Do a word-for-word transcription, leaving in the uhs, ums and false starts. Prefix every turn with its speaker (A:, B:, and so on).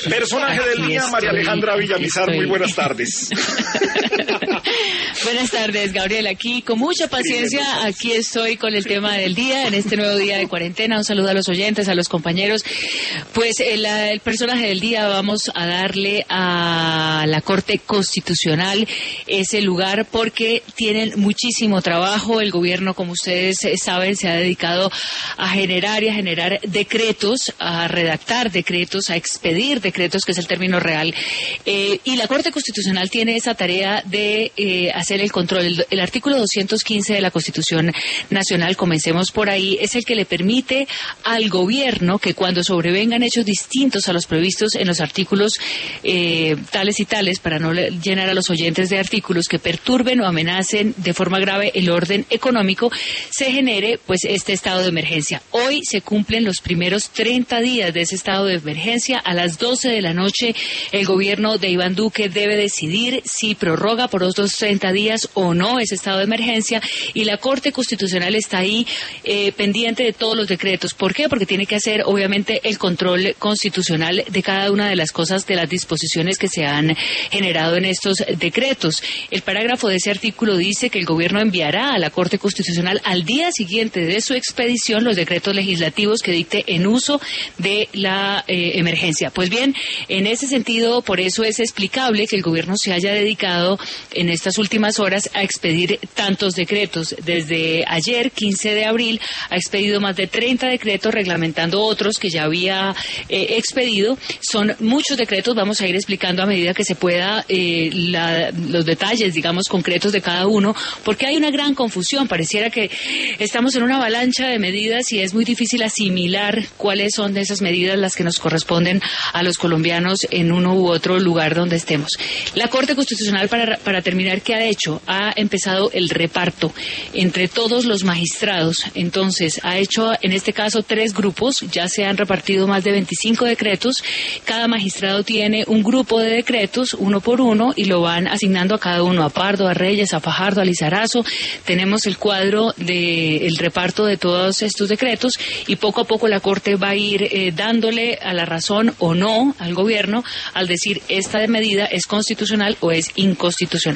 A: Personaje
B: Aquí
A: del día,
B: estoy,
A: María Alejandra Villamizar,
B: estoy.
A: muy buenas tardes.
B: Buenas tardes, Gabriel, aquí con mucha paciencia, aquí estoy con el tema del día, en este nuevo día de cuarentena. Un saludo a los oyentes, a los compañeros. Pues el, el personaje del día vamos a darle a la Corte Constitucional ese lugar porque tienen muchísimo trabajo. El gobierno, como ustedes saben, se ha dedicado a generar y a generar decretos, a redactar decretos, a expedir decretos, que es el término real. Eh, y la Corte Constitucional tiene esa tarea de eh, hacer el control. El, el artículo doscientos quince de la Constitución Nacional, comencemos por ahí, es el que le permite al gobierno que cuando sobrevengan hechos distintos a los previstos en los artículos eh, tales y tales, para no llenar a los oyentes de artículos que perturben o amenacen de forma grave el orden económico, se genere pues este estado de emergencia. Hoy se cumplen los primeros treinta días de ese estado de emergencia. A las doce de la noche el gobierno de Iván Duque debe decidir si prorroga por otros treinta días o no ese estado de emergencia, y la Corte Constitucional está ahí eh, pendiente de todos los decretos. ¿Por qué? Porque tiene que hacer obviamente el control constitucional de cada una de las cosas, de las disposiciones que se han generado en estos decretos. El parágrafo de ese artículo dice que el gobierno enviará a la Corte Constitucional al día siguiente de su expedición los decretos legislativos que dicte en uso de la eh, emergencia. Pues bien, en ese sentido, por eso es explicable que el gobierno se haya dedicado en estas últimas horas a expedir tantos decretos. Desde ayer, quince de abril, ha expedido más de treinta decretos reglamentando otros que ya había eh, expedido. Son muchos decretos, vamos a ir explicando a medida que se pueda eh, la, los detalles, digamos, concretos de cada uno, porque hay una gran confusión. Pareciera que estamos en una avalancha de medidas y es muy difícil asimilar cuáles son de esas medidas las que nos corresponden a los colombianos en uno u otro lugar donde estemos. La Corte Constitucional, para, para terminar, ¿qué ha hecho? Ha empezado el reparto entre todos los magistrados. Entonces, ha hecho en este caso tres grupos, ya se han repartido más de veinticinco decretos. Cada magistrado tiene un grupo de decretos, uno por uno, y lo van asignando a cada uno, a Pardo, a Reyes, a Fajardo, a Lizarazo. Tenemos el cuadro del reparto de todos estos decretos y poco a poco la Corte va a ir eh, dándole a la razón o no al gobierno al decir esta medida es constitucional o es inconstitucional.